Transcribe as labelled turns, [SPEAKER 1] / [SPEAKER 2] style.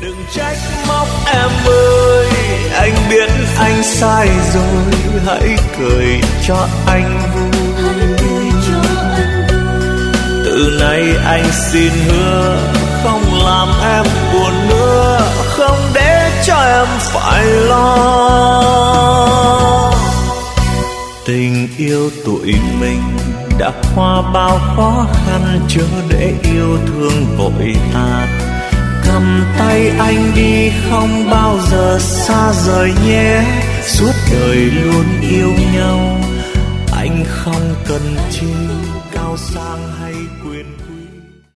[SPEAKER 1] Đừng trách móc em ơi, anh biết anh sai rồi, hãy cười cho anh vui. Từ nay anh xin hứa không làm em buồn nữa, không để cho em phải lo. Tình yêu tụi mình đã qua bao khó khăn, chớ để yêu thương vội tàn. Cầm tay anh đi không bao giờ xa rời nhé, suốt đời luôn yêu nhau. Anh không cần chi cao sang hay